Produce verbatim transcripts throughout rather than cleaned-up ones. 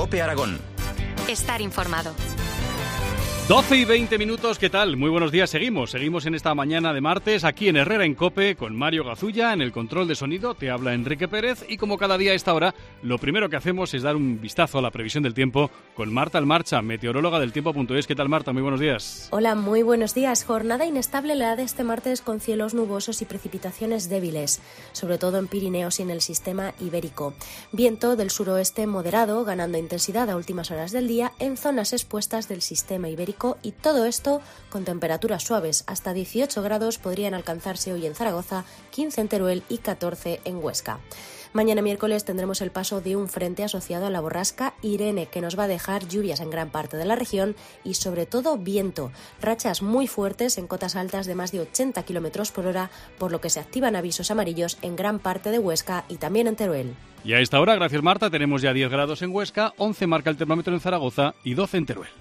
COPE Aragón. Estar informado. doce y veinte minutos, ¿qué tal? Muy buenos días, seguimos, seguimos en esta mañana de martes aquí en Herrera en COPE con Mario Gazulla en el control de sonido, te habla Enrique Pérez y como cada día a esta hora, lo primero que hacemos es dar un vistazo a la previsión del tiempo con Marta Almarcha, meteoróloga del tiempo punto es. ¿Qué tal, Marta? Muy buenos días. Hola, muy buenos días. Jornada inestable la de este martes con cielos nubosos y precipitaciones débiles, sobre todo en Pirineos y en el sistema ibérico. Viento del suroeste moderado, ganando intensidad a últimas horas del día en zonas expuestas del sistema ibérico. Y todo esto con temperaturas suaves. Hasta dieciocho grados podrían alcanzarse hoy en Zaragoza, quince en Teruel y catorce en Huesca. Mañana miércoles tendremos el paso de un frente asociado a la borrasca Irene, que nos va a dejar lluvias en gran parte de la región y sobre todo viento. Rachas muy fuertes en cotas altas de más de ochenta kilómetros por hora, por lo que se activan avisos amarillos en gran parte de Huesca y también en Teruel. Y a esta hora, gracias Marta, tenemos ya diez grados en Huesca, once marca el termómetro en Zaragoza y doce en Teruel.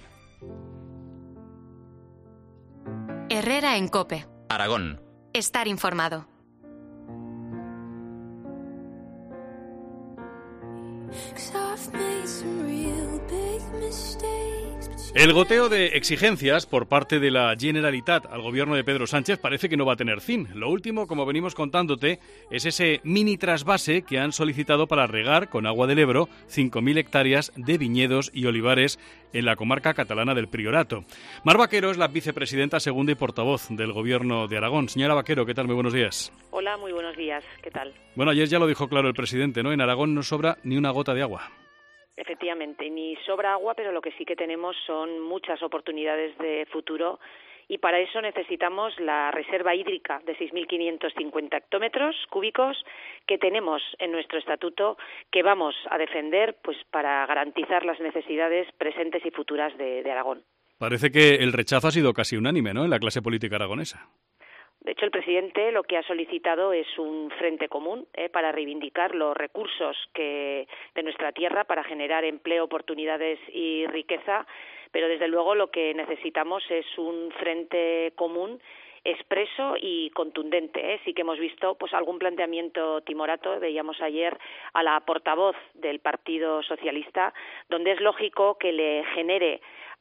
Herrera en COPE. Aragón. Estar informado. El goteo de exigencias por parte de la Generalitat al gobierno de Pedro Sánchez parece que no va a tener fin. Lo último, como venimos contándote, es ese mini trasvase que han solicitado para regar con agua del Ebro cinco mil hectáreas de viñedos y olivares en la comarca catalana del Priorato. Mar Vaquero es la vicepresidenta segunda y portavoz del gobierno de Aragón. Señora Vaquero, ¿qué tal? Muy buenos días. Hola, muy buenos días. ¿Qué tal? Bueno, ayer ya lo dijo claro el presidente, ¿no? En Aragón no sobra ni una gota de agua. Efectivamente, ni sobra agua, pero lo que sí que tenemos son muchas oportunidades de futuro y para eso necesitamos la reserva hídrica de seis mil quinientos cincuenta hectómetros cúbicos que tenemos en nuestro estatuto, que vamos a defender pues para garantizar las necesidades presentes y futuras de, de Aragón. Parece que el rechazo ha sido casi unánime, ¿no?, en la clase política aragonesa. De hecho, el presidente lo que ha solicitado es un frente común eh, para reivindicar los recursos que de nuestra tierra para generar empleo, oportunidades y riqueza, pero desde luego lo que necesitamos es un frente común expreso y contundente. ¿eh? Sí que hemos visto pues algún planteamiento timorato, veíamos ayer a la portavoz del Partido Socialista, donde es lógico que le genere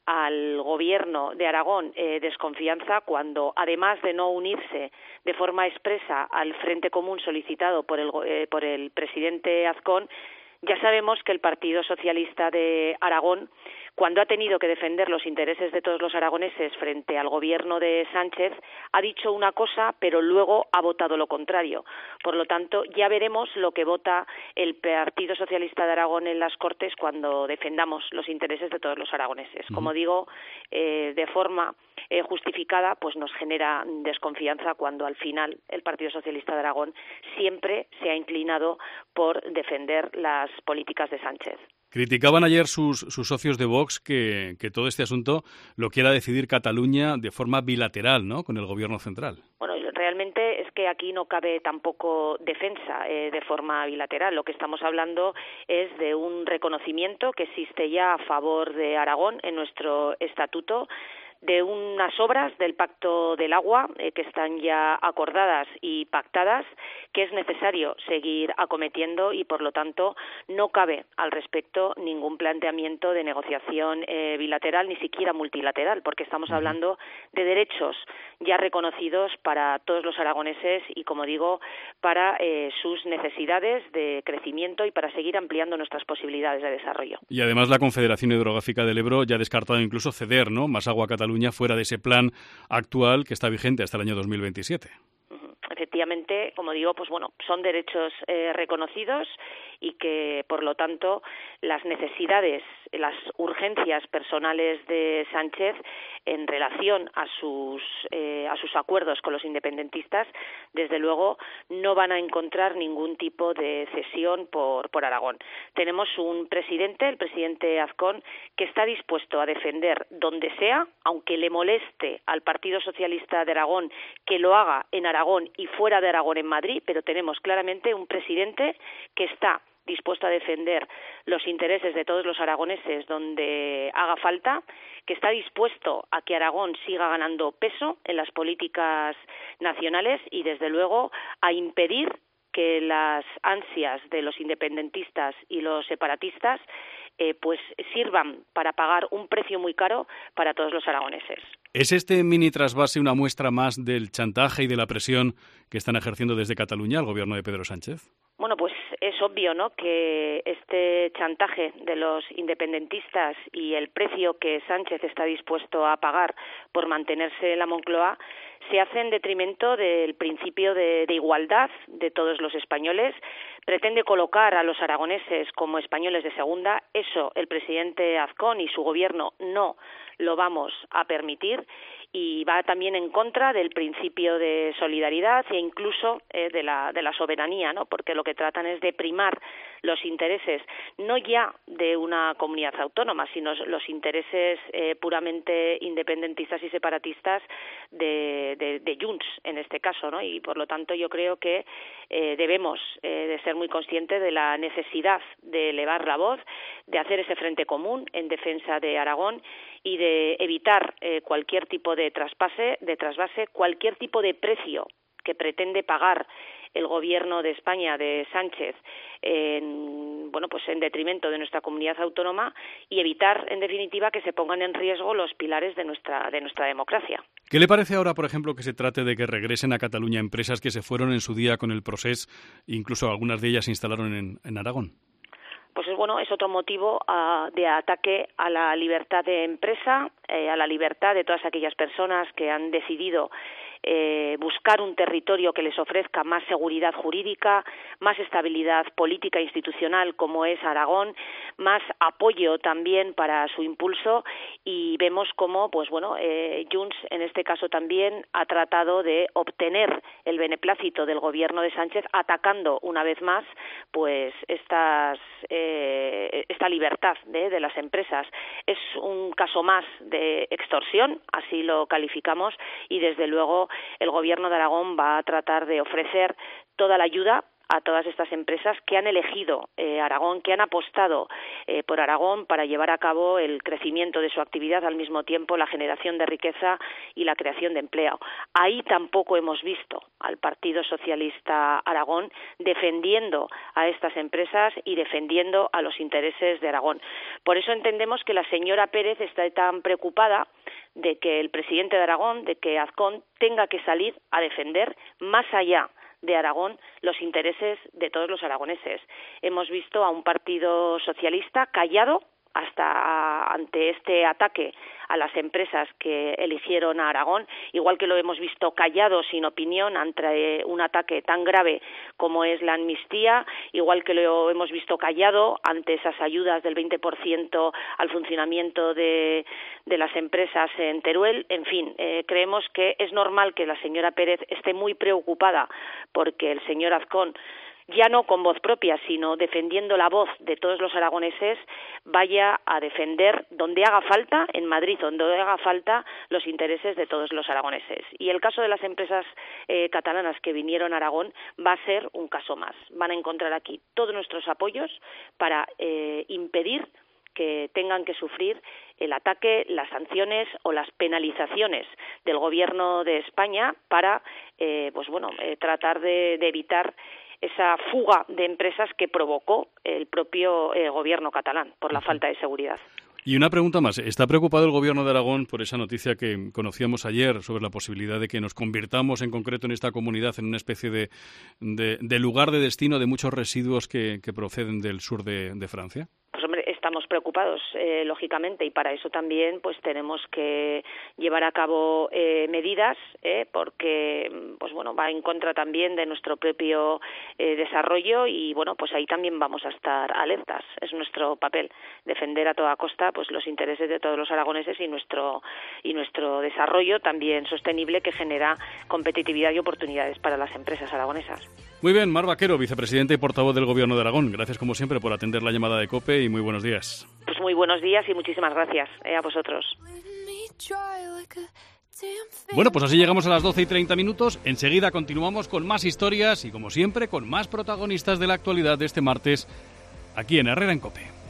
al gobierno de Aragón eh, desconfianza cuando, además de no unirse de forma expresa al frente común solicitado por el, eh, por el presidente Azcón, ya sabemos que el Partido Socialista de Aragón, cuando ha tenido que defender los intereses de todos los aragoneses frente al gobierno de Sánchez, ha dicho una cosa, pero luego ha votado lo contrario. Por lo tanto, ya veremos lo que vota el Partido Socialista de Aragón en las Cortes cuando defendamos los intereses de todos los aragoneses. Como digo, eh, de forma eh, justificada, pues nos genera desconfianza cuando al final el Partido Socialista de Aragón siempre se ha inclinado por defender las políticas de Sánchez. Criticaban ayer sus, sus socios de Vox que, que todo este asunto lo quiera decidir Cataluña de forma bilateral, ¿no?, con el gobierno central. Bueno, realmente es que aquí no cabe tampoco defensa eh, de forma bilateral. Lo que estamos hablando es de un reconocimiento que existe ya a favor de Aragón en nuestro estatuto, de unas obras del Pacto del Agua eh, que están ya acordadas y pactadas, que es necesario seguir acometiendo y, por lo tanto, no cabe al respecto ningún planteamiento de negociación eh, bilateral, ni siquiera multilateral, porque estamos hablando de derechos ya reconocidos para todos los aragoneses y, como digo, para eh, sus necesidades de crecimiento y para seguir ampliando nuestras posibilidades de desarrollo. Y además la Confederación Hidrográfica del Ebro ya ha descartado incluso ceder, ¿no?, más agua a Cataluña fuera de ese plan actual que está vigente hasta el año dos mil veintisiete. Efectivamente, como digo, pues bueno, son derechos eh, reconocidos y que, por lo tanto, las necesidades, las urgencias personales de Sánchez en relación a sus eh, a sus acuerdos con los independentistas, desde luego, no van a encontrar ningún tipo de cesión por por Aragón. Tenemos un presidente, el presidente Azcón, que está dispuesto a defender donde sea, aunque le moleste al Partido Socialista de Aragón que lo haga en Aragón y fuera de Aragón en Madrid, pero tenemos claramente un presidente que está dispuesto a defender los intereses de todos los aragoneses donde haga falta, que está dispuesto a que Aragón siga ganando peso en las políticas nacionales y, desde luego, a impedir que las ansias de los independentistas y los separatistas eh, pues sirvan para pagar un precio muy caro para todos los aragoneses. ¿Es este mini trasvase una muestra más del chantaje y de la presión que están ejerciendo desde Cataluña el gobierno de Pedro Sánchez? Bueno, pues es obvio, ¿no?, que este chantaje de los independentistas y el precio que Sánchez está dispuesto a pagar por mantenerse en la Moncloa se hace en detrimento del principio de, de igualdad de todos los españoles. Pretende colocar a los aragoneses como españoles de segunda. Eso el presidente Azcón y su gobierno no lo vamos a permitir, y va también en contra del principio de solidaridad e incluso eh, de la de la soberanía, ¿no? Porque lo que tratan es de primar los intereses no ya de una comunidad autónoma, sino los intereses eh, puramente independentistas y separatistas de, de, de Junts en este caso, ¿no? Y por lo tanto yo creo que eh, debemos eh, de ser muy conscientes de la necesidad de elevar la voz, de hacer ese frente común en defensa de Aragón y de evitar eh, cualquier tipo de traspase, de trasvase, cualquier tipo de precio que pretende pagar el gobierno de España de Sánchez en, bueno, pues en detrimento de nuestra comunidad autónoma, y evitar en definitiva que se pongan en riesgo los pilares de nuestra de nuestra democracia. ¿Qué le parece ahora, por ejemplo, que se trate de que regresen a Cataluña empresas que se fueron en su día con el Procés, incluso algunas de ellas se instalaron en, en Aragón? Pues es bueno, es otro motivo uh, de ataque a la libertad de empresa, eh, a la libertad de todas aquellas personas que han decidido eh, buscar un territorio que les ofrezca más seguridad jurídica, más estabilidad política e institucional como es Aragón, más apoyo también para su impulso, y vemos cómo, pues bueno, eh, Junts en este caso también ha tratado de obtener el beneplácito del gobierno de Sánchez, atacando una vez más pues estas eh, esta libertad de, de las empresas. Es un caso más de extorsión, así lo calificamos, y desde luego el gobierno de Aragón va a tratar de ofrecer toda la ayuda a todas estas empresas que han elegido eh, Aragón, que han apostado eh, por Aragón para llevar a cabo el crecimiento de su actividad, al mismo tiempo la generación de riqueza y la creación de empleo. Ahí tampoco hemos visto al Partido Socialista Aragón defendiendo a estas empresas y defendiendo a los intereses de Aragón. Por eso entendemos que la señora Pérez está tan preocupada de que el presidente de Aragón, de que Azcón tenga que salir a defender más allá de Aragón los intereses de todos los aragoneses. Hemos visto a un partido socialista callado hasta ante este ataque a las empresas que eligieron a Aragón, igual que lo hemos visto callado, sin opinión, ante un ataque tan grave como es la amnistía, igual que lo hemos visto callado ante esas ayudas del veinte por ciento al funcionamiento de, de las empresas en Teruel. En fin, eh, creemos que es normal que la señora Pérez esté muy preocupada porque el señor Azcón, ya no con voz propia, sino defendiendo la voz de todos los aragoneses, vaya a defender donde haga falta, en Madrid, donde haga falta, los intereses de todos los aragoneses. Y el caso de las empresas eh, catalanas que vinieron a Aragón va a ser un caso más. Van a encontrar aquí todos nuestros apoyos para eh, impedir que tengan que sufrir el ataque, las sanciones o las penalizaciones del gobierno de España para, eh, pues bueno, eh, tratar de, de evitar esa fuga de empresas que provocó el propio eh, gobierno catalán por la falta de seguridad. Y una pregunta más. ¿Está preocupado el gobierno de Aragón por esa noticia que conocíamos ayer sobre la posibilidad de que nos convirtamos en concreto en esta comunidad en una especie de, de, de lugar de destino de muchos residuos que, que proceden del sur de, de Francia? Pues hombre, estamos preocupados, eh, lógicamente, y para eso también pues tenemos que llevar a cabo eh, medidas, eh, porque pues bueno, va en contra también de nuestro propio eh, desarrollo, y bueno, pues ahí también vamos a estar alertas. Es nuestro papel defender a toda costa pues los intereses de todos los aragoneses y nuestro y nuestro desarrollo también sostenible, que genera competitividad y oportunidades para las empresas aragonesas. Muy bien, Mar Vaquero, vicepresidente y portavoz del Gobierno de Aragón. Gracias, como siempre, por atender la llamada de COPE y muy buenos días. Pues muy buenos días y muchísimas gracias eh, a vosotros. Bueno, pues así llegamos a las doce y treinta minutos. Enseguida continuamos con más historias y, como siempre, con más protagonistas de la actualidad de este martes aquí en Herrera en COPE.